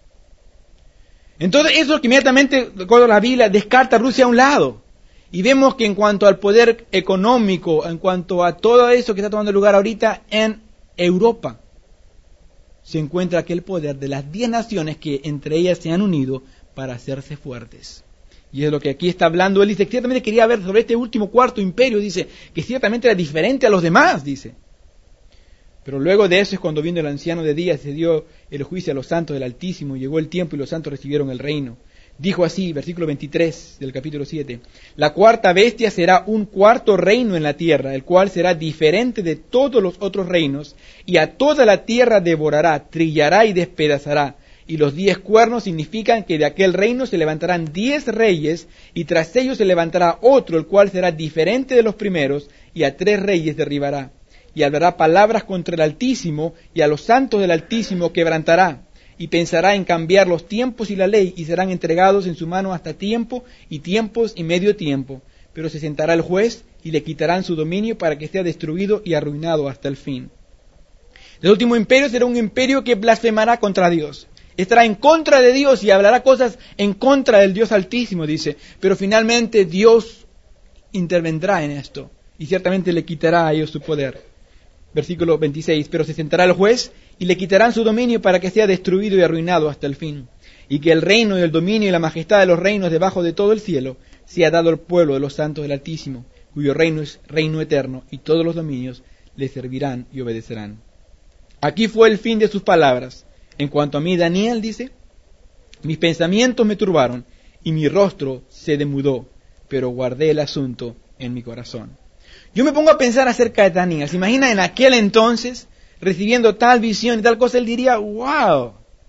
Entonces eso que inmediatamente, de acuerdo a la Biblia, descarta a Rusia a un lado. Y vemos que en cuanto al poder económico, en cuanto a todo eso que está tomando lugar ahorita en Europa, se encuentra aquel poder de las 10 naciones que entre ellas se han unido para hacerse fuertes. Y es lo que aquí está hablando. Él dice, ciertamente quería ver sobre este último cuarto imperio, dice, que ciertamente era diferente a los demás, dice. Pero luego de eso es cuando vino el anciano de días, se dio el juicio a los santos del Altísimo, llegó el tiempo y los santos recibieron el reino. Dijo así, versículo 23 del capítulo 7, la cuarta bestia será un cuarto reino en la tierra, el cual será diferente de todos los otros reinos, y a toda la tierra devorará, trillará y despedazará. Y los 10 cuernos significan que de aquel reino se levantarán 10 reyes, y tras ellos se levantará otro, el cual será diferente de los primeros, y a 3 reyes derribará. Y hablará palabras contra el Altísimo, y a los santos del Altísimo quebrantará. Y pensará en cambiar los tiempos y la ley, y serán entregados en su mano hasta tiempo, y tiempos y medio tiempo. Pero se sentará el juez, y le quitarán su dominio para que sea destruido y arruinado hasta el fin. El último imperio será un imperio que blasfemará contra Dios. Estará en contra de Dios y hablará cosas en contra del Dios Altísimo, dice. Pero finalmente Dios intervendrá en esto, y ciertamente le quitará a ellos su poder. Versículo 26, pero se sentará el juez y le quitarán su dominio para que sea destruido y arruinado hasta el fin. Y que el reino y el dominio y la majestad de los reinos debajo de todo el cielo sea dado al pueblo de los santos del Altísimo, cuyo reino es reino eterno y todos los dominios le servirán y obedecerán. Aquí fue el fin de sus palabras. En cuanto a mí, Daniel dice, mis pensamientos me turbaron y mi rostro se demudó, pero guardé el asunto en mi corazón. Yo me pongo a pensar acerca de Daniel. ¿Se imagina en aquel entonces, recibiendo tal visión y tal cosa? Él diría, wow.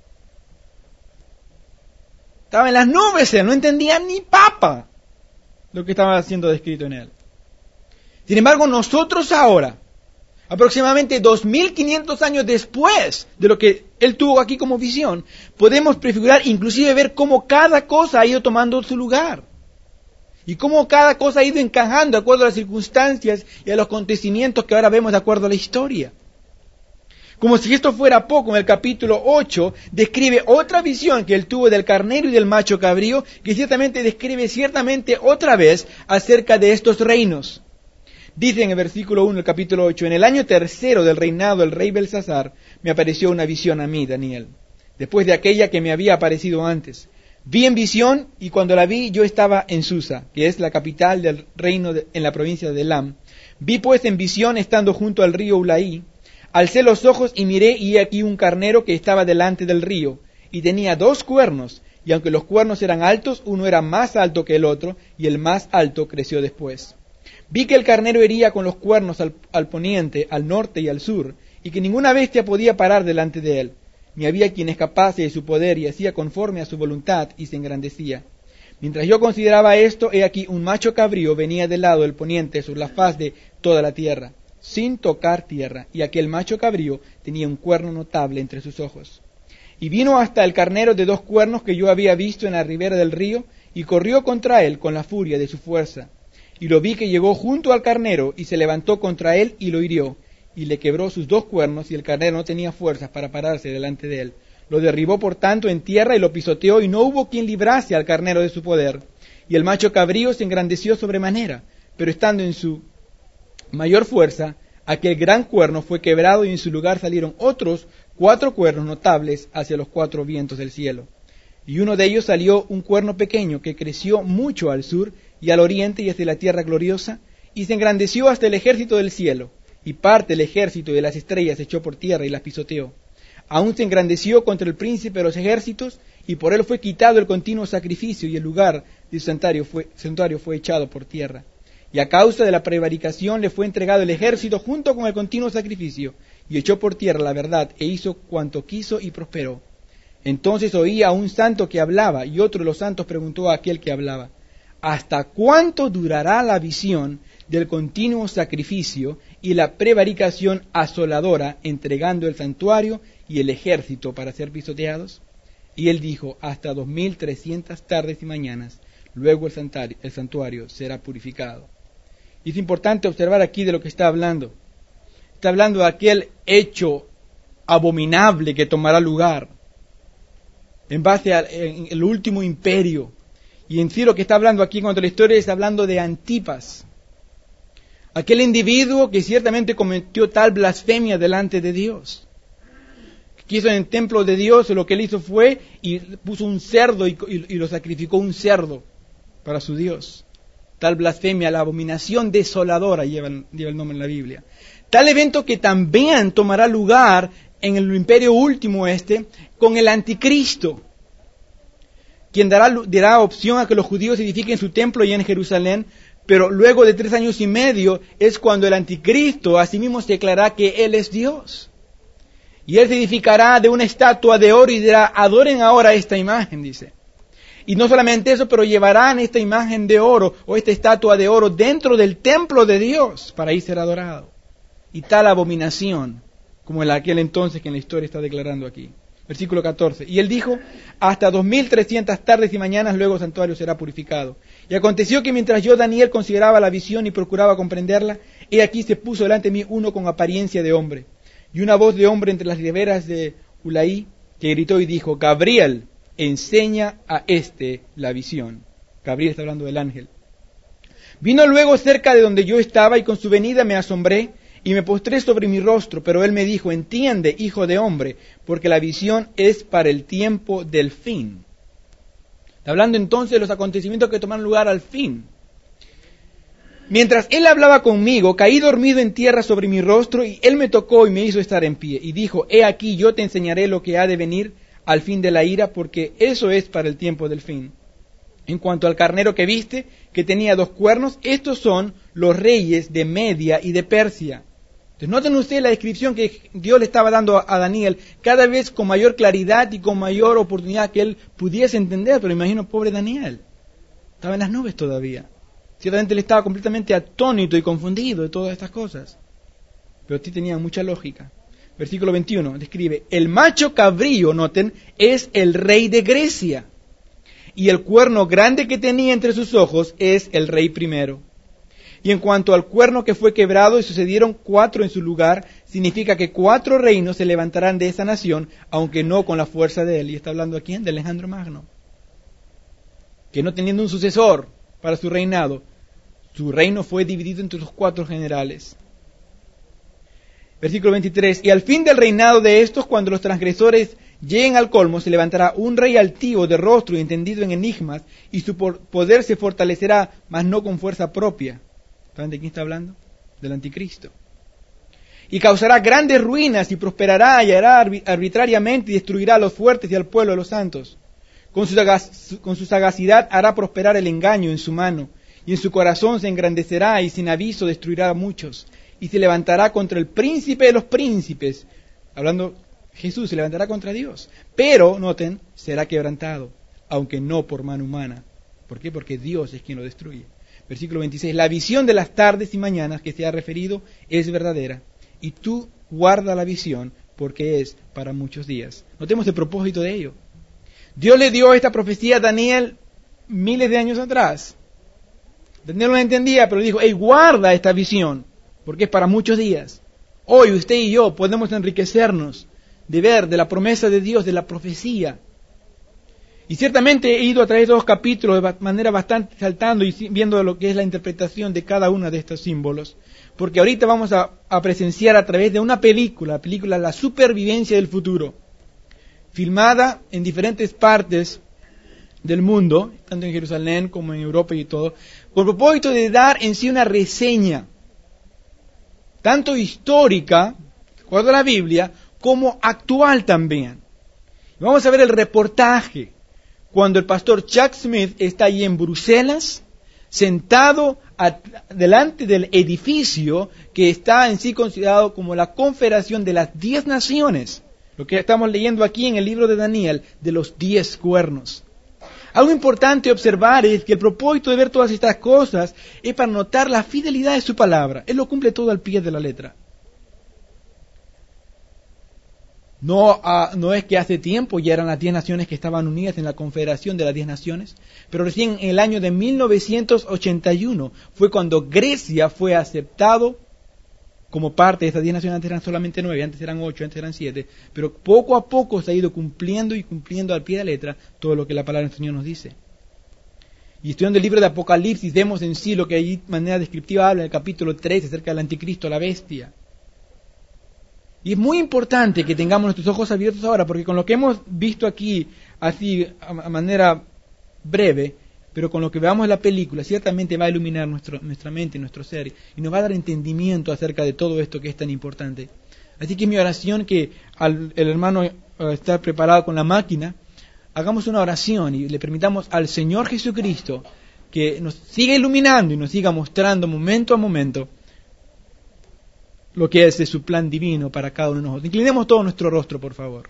Estaba en las nubes, él no entendía ni papa lo que estaba siendo descrito en él. Sin embargo, nosotros ahora, aproximadamente 2500 años después de lo que él tuvo aquí como visión, podemos prefigurar, inclusive ver cómo cada cosa ha ido tomando su lugar. Y cómo cada cosa ha ido encajando de acuerdo a las circunstancias y a los acontecimientos que ahora vemos de acuerdo a la historia. Como si esto fuera poco, en el capítulo 8 describe otra visión que él tuvo del carnero y del macho cabrío, que ciertamente describe otra vez acerca de estos reinos. Dice en el versículo 1 del capítulo 8, en el año tercero del reinado del rey Belsasar, me apareció una visión a mí, Daniel, después de aquella que me había aparecido antes. Vi en visión, y cuando la vi yo estaba en Susa, que es la capital del reino en la provincia de Elam. Vi pues en visión, estando junto al río Ulaí, alcé los ojos y miré, y he aquí un carnero que estaba delante del río, y tenía 2 cuernos, y aunque los cuernos eran altos, uno era más alto que el otro, y el más alto creció después. Vi que el carnero hería con los cuernos al poniente, al norte y al sur, y que ninguna bestia podía parar delante de él. Ni había quien escapase de su poder y hacía conforme a su voluntad y se engrandecía. Mientras yo consideraba esto, he aquí un macho cabrío venía del lado del poniente sobre la faz de toda la tierra, sin tocar tierra, y aquel macho cabrío tenía un cuerno notable entre sus ojos. Y vino hasta el carnero de 2 cuernos que yo había visto en la ribera del río, y corrió contra él con la furia de su fuerza. Y lo vi que llegó junto al carnero, y se levantó contra él y lo hirió, y le quebró sus 2 cuernos, y el carnero no tenía fuerzas para pararse delante de él. Lo derribó por tanto en tierra y lo pisoteó, y no hubo quien librase al carnero de su poder. Y el macho cabrío se engrandeció sobremanera, pero estando en su mayor fuerza, aquel gran cuerno fue quebrado, y en su lugar salieron otros 4 cuernos notables hacia los 4 vientos del cielo. Y uno de ellos salió un cuerno pequeño que creció mucho al sur y al oriente y hacia la tierra gloriosa, y se engrandeció hasta el ejército del cielo, y parte del ejército de las estrellas echó por tierra y las pisoteó. Aún se engrandeció contra el príncipe de los ejércitos, y por él fue quitado el continuo sacrificio, y el lugar de su santuario fue echado por tierra. Y a causa de la prevaricación le fue entregado el ejército junto con el continuo sacrificio, y echó por tierra la verdad, e hizo cuanto quiso y prosperó. Entonces oía a un santo que hablaba, y otro de los santos preguntó a aquel que hablaba: ¿hasta cuánto durará la visión del continuo sacrificio y la prevaricación asoladora, entregando el santuario y el ejército para ser pisoteados? Y él dijo: hasta 2300 tardes y mañanas, luego el santuario será purificado. Y es importante observar aquí de lo que está hablando. Está hablando de aquel hecho abominable que tomará lugar en base al el último imperio. Y en sí lo que está hablando aquí cuando la historia está hablando de Antipas, aquel individuo que ciertamente cometió tal blasfemia delante de Dios, que hizo en el templo de Dios. Lo que él hizo fue y puso un cerdo y lo sacrificó un cerdo para su Dios. Tal blasfemia, la abominación desoladora lleva el nombre en la Biblia. Tal evento que también tomará lugar en el imperio último con el anticristo, quien dará opción a que los judíos edifiquen su templo allá en Jerusalén, pero luego de 3 años y medio es cuando el anticristo asimismo se declarará que él es Dios. Y él se edificará de una estatua de oro y dirá: adoren ahora esta imagen, dice. Y no solamente eso, pero llevarán esta imagen de oro o esta estatua de oro dentro del templo de Dios para ahí ser adorado. Y tal abominación como en aquel entonces que en la historia está declarando aquí. Versículo 14. Y él dijo: hasta 2300 tardes y mañanas, luego el santuario será purificado. Y aconteció que mientras yo, Daniel, consideraba la visión y procuraba comprenderla, he aquí se puso delante de mí uno con apariencia de hombre, y una voz de hombre entre las riberas de Ulaí, que gritó y dijo: Gabriel, enseña a la visión. Gabriel está hablando del ángel. Vino luego cerca de donde yo estaba, y con su venida me asombré, y me postré sobre mi rostro, pero él me dijo: entiende, hijo de hombre, porque la visión es para el tiempo del fin. Está hablando entonces de los acontecimientos que toman lugar al fin. Mientras él hablaba conmigo, caí dormido en tierra sobre mi rostro, y él me tocó y me hizo estar en pie, y dijo: he aquí, yo te enseñaré lo que ha de venir al fin de la ira, porque eso es para el tiempo del fin. En cuanto al carnero que viste, que tenía 2 cuernos, estos son los reyes de Media y de Persia. Entonces, noten ustedes la descripción que Dios le estaba dando a Daniel, cada vez con mayor claridad y con mayor oportunidad que él pudiese entender. Pero imagino, pobre Daniel, estaba en las nubes todavía. Ciertamente él estaba completamente atónito y confundido de todas estas cosas, pero sí tenía mucha lógica. Versículo 21 describe: el macho cabrío, noten, es el rey de Grecia, y el cuerno grande que tenía entre sus ojos es el rey primero. Y en cuanto al cuerno que fue quebrado y sucedieron 4 en su lugar, significa que 4 reinos se levantarán de esa nación, aunque no con la fuerza de él. Y está hablando aquí de Alejandro Magno, que no teniendo un sucesor para su reinado, su reino fue dividido entre los 4 generales. Versículo 23, y al fin del reinado de estos, cuando los transgresores lleguen al colmo, se levantará un rey altivo de rostro y entendido en enigmas, y su poder se fortalecerá, mas no con fuerza propia. ¿Saben de quién está hablando? Del anticristo. Y causará grandes ruinas y prosperará y hará arbitrariamente y destruirá a los fuertes y al pueblo de los santos. Con su sagacidad hará prosperar el engaño en su mano, y en su corazón se engrandecerá y sin aviso destruirá a muchos. Y se levantará contra el príncipe de los príncipes. Hablando Jesús, se levantará contra Dios. Pero, noten, será quebrantado, aunque no por mano humana. ¿Por qué? Porque Dios es quien lo destruye. Versículo 26. La visión de las tardes y mañanas que se ha referido es verdadera. Y tú guarda la visión, porque es para muchos días. Notemos el propósito de ello. Dios le dio esta profecía a Daniel miles de años atrás. Daniel no la entendía, pero dijo, hey, guarda esta visión, porque es para muchos días. Hoy usted y yo podemos enriquecernos de ver de la promesa de Dios, de la profecía. Y ciertamente he ido a través de 2 capítulos de manera bastante saltando y viendo lo que es la interpretación de cada uno de estos símbolos. Porque ahorita vamos a presenciar a través de una película, La supervivencia del futuro, filmada en diferentes partes del mundo, tanto en Jerusalén como en Europa y todo, con propósito de dar en sí una reseña, tanto histórica, de acuerdo a la Biblia, como actual también. Vamos a ver el reportaje, cuando el pastor Chuck Smith está allí en Bruselas, sentado delante del edificio que está en sí considerado como la confederación de las 10 naciones, lo que estamos leyendo aquí en el libro de Daniel, de los 10 cuernos. Algo importante observar es que el propósito de ver todas estas cosas es para notar la fidelidad de su palabra. Él lo cumple todo al pie de la letra. No es que hace tiempo ya eran las 10 naciones que estaban unidas en la confederación de las 10 naciones, pero recién en el año de 1981 fue cuando Grecia fue aceptado como parte de estas 10 naciones. Antes eran solamente 9, antes eran 8, antes eran 7, pero poco a poco se ha ido cumpliendo y cumpliendo al pie de la letra todo lo que la palabra del Señor nos dice. Y estudiando el libro de Apocalipsis vemos en sí lo que allí de manera descriptiva habla en el capítulo 13 acerca del anticristo, la bestia. Y es muy importante que tengamos nuestros ojos abiertos ahora, porque con lo que hemos visto aquí, así a manera breve, pero con lo que veamos en la película, ciertamente va a iluminar nuestra mente, nuestro ser, y nos va a dar entendimiento acerca de todo esto que es tan importante. Así que mi oración que al el hermano estar preparado con la máquina, hagamos una oración y le permitamos al Señor Jesucristo que nos siga iluminando y nos siga mostrando momento a momento lo que es de su plan divino para cada uno de nosotros. Inclinemos todo nuestro rostro, por favor.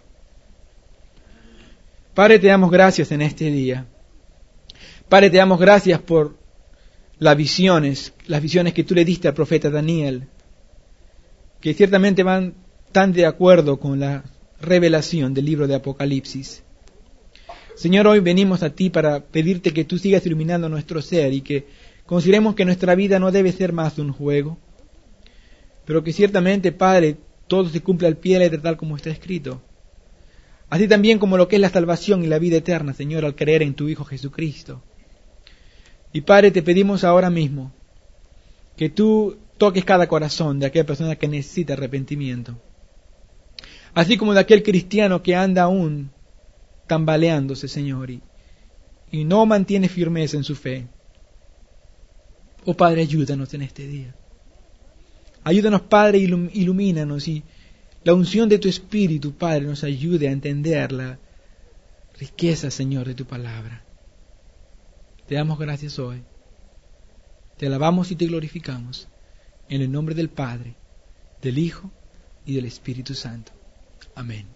Padre, te damos gracias en este día. Padre, te damos gracias por las visiones que tú le diste al profeta Daniel, que ciertamente van tan de acuerdo con la revelación del libro de Apocalipsis. Señor, hoy venimos a ti para pedirte que tú sigas iluminando nuestro ser y que consideremos que nuestra vida no debe ser más un juego, pero que ciertamente, Padre, todo se cumple al pie de la letra tal como está escrito. Así también como lo que es la salvación y la vida eterna, Señor, al creer en tu Hijo Jesucristo. Y Padre, te pedimos ahora mismo que tú toques cada corazón de aquella persona que necesita arrepentimiento. Así como de aquel cristiano que anda aún tambaleándose, Señor, y no mantiene firmeza en su fe. Oh Padre, ayúdanos en este día. Ayúdanos, Padre, ilumínanos y la unción de tu Espíritu, Padre, nos ayude a entender la riqueza, Señor, de tu palabra. Te damos gracias hoy. Te alabamos y te glorificamos. En el nombre del Padre, del Hijo y del Espíritu Santo. Amén.